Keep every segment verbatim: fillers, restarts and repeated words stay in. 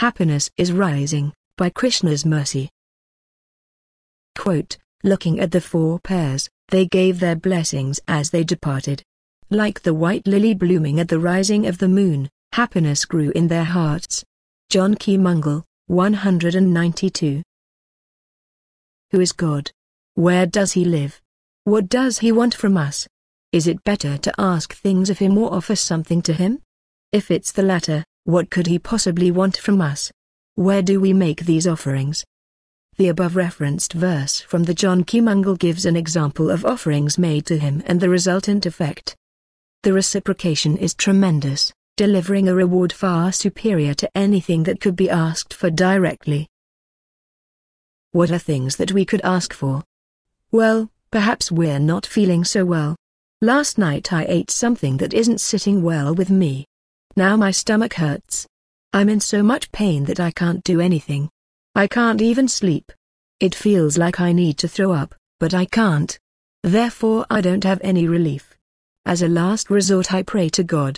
Happiness is rising, by Krishna's mercy. Quote, looking at the four pairs, they gave their blessings as they departed. Like the white lily blooming at the rising of the moon, happiness grew in their hearts. Janki Mangal, one hundred ninety-two. Who is God? Where does he live? What does he want from us? Is it better to ask things of him or offer something to him? If it's the latter, what could he possibly want from us? Where do we make these offerings? The above referenced verse from the Janki Mangal gives an example of offerings made to him and the resultant effect. The reciprocation is tremendous, delivering a reward far superior to anything that could be asked for directly. What are things that we could ask for? Well, perhaps we're not feeling so well. Last night I ate something that isn't sitting well with me. Now my stomach hurts. I'm in so much pain that I can't do anything. I can't even sleep. It feels like I need to throw up, but I can't. Therefore I don't have any relief. As a last resort I pray to God.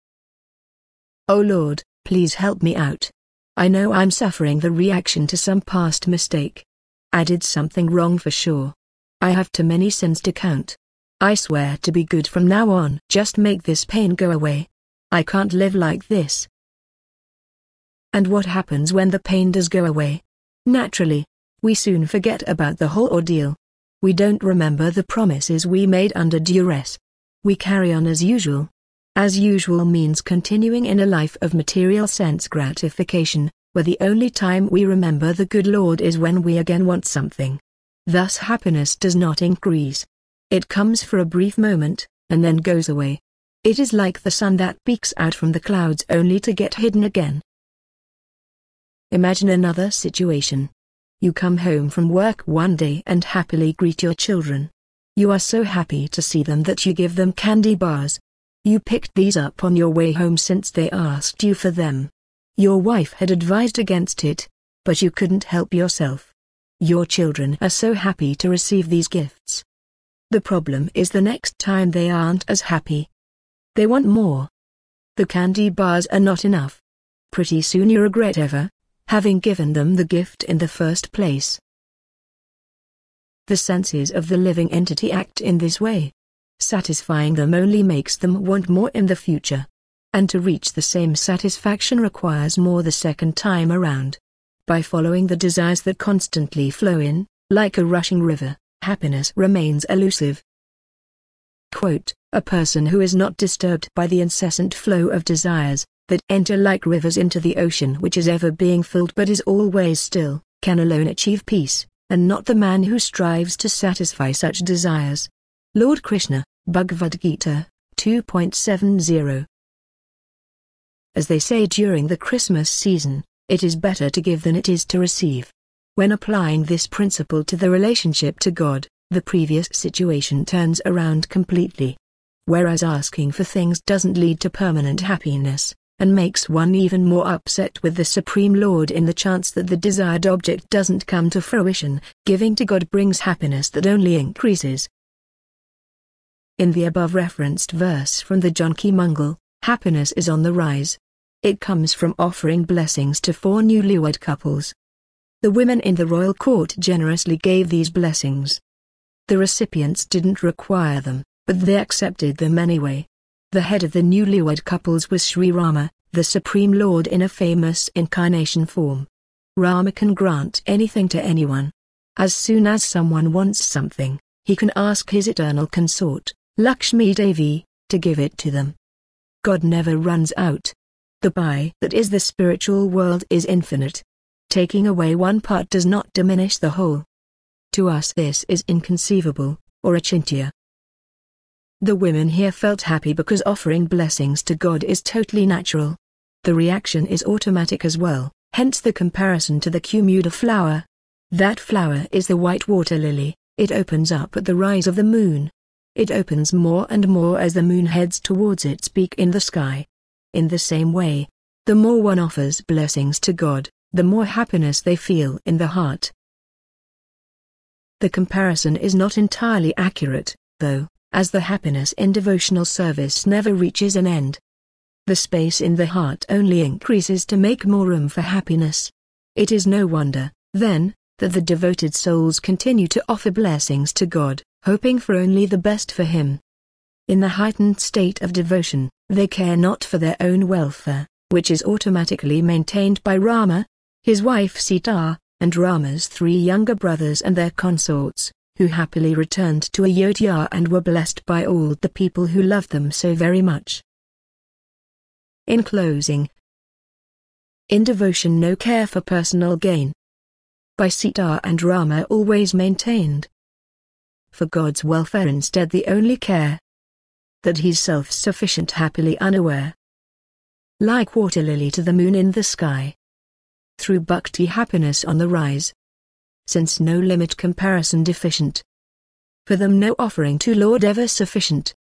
Oh Lord, please help me out. I know I'm suffering the reaction to some past mistake. I did something wrong for sure. I have too many sins to count. I swear to be good from now on. Just make this pain go away. I can't live like this. And what happens when the pain does go away? Naturally, we soon forget about the whole ordeal. We don't remember the promises we made under duress. We carry on as usual. As usual means continuing in a life of material sense gratification, where the only time we remember the good Lord is when we again want something. Thus happiness does not increase. It comes for a brief moment, and then goes away. It is like the sun that peeks out from the clouds only to get hidden again. Imagine another situation. You come home from work one day and happily greet your children. You are so happy to see them that you give them candy bars. You picked these up on your way home since they asked you for them. Your wife had advised against it, but you couldn't help yourself. Your children are so happy to receive these gifts. The problem is the next time they aren't as happy. They want more. The candy bars are not enough. Pretty soon you regret ever having given them the gift in the first place. The senses of the living entity act in this way. Satisfying them only makes them want more in the future. And to reach the same satisfaction requires more the second time around. By following the desires that constantly flow in, like a rushing river, happiness remains elusive. Quote, a person who is not disturbed by the incessant flow of desires, that enter like rivers into the ocean which is ever being filled but is always still, can alone achieve peace, and not the man who strives to satisfy such desires. Lord Krishna, Bhagavad Gita, two point seven zero. As they say during the Christmas season, it is better to give than it is to receive. When applying this principle to the relationship to God, the previous situation turns around completely. Whereas asking for things doesn't lead to permanent happiness, and makes one even more upset with the Supreme Lord in the chance that the desired object doesn't come to fruition, giving to God brings happiness that only increases. In the above referenced verse from the Janki Mangal, happiness is on the rise. It comes from offering blessings to four newlywed couples. The women in the royal court generously gave these blessings. The recipients didn't require them, but they accepted them anyway. The head of the newlywed couples was Sri Rama, the Supreme Lord in a famous incarnation form. Rama can grant anything to anyone. As soon as someone wants something, he can ask his eternal consort, Lakshmi Devi, to give it to them. God never runs out. The pie that is the spiritual world is infinite. Taking away one part does not diminish the whole. To us this is inconceivable, or achintya. The women here felt happy because offering blessings to God is totally natural. The reaction is automatic as well, hence the comparison to the Kumuda flower. That flower is the white water lily. It opens up at the rise of the moon. It opens more and more as the moon heads towards its peak in the sky. In the same way, the more one offers blessings to God, the more happiness they feel in the heart. The comparison is not entirely accurate, though, as the happiness in devotional service never reaches an end. The space in the heart only increases to make more room for happiness. It is no wonder, then, that the devoted souls continue to offer blessings to God, hoping for only the best for Him. In the heightened state of devotion, they care not for their own welfare, which is automatically maintained by Rama, his wife Sita, and Rama's three younger brothers and their consorts, who happily returned to Ayodhya and were blessed by all the people who loved them so very much. In closing, in devotion no care for personal gain. By Sita and Rama always maintained. For God's welfare instead the only care. That He's self-sufficient happily unaware. Like water lily to the moon in the sky. Through bhakti happiness on the rise. Since no limit comparison deficient. For them no offering to Lord ever sufficient.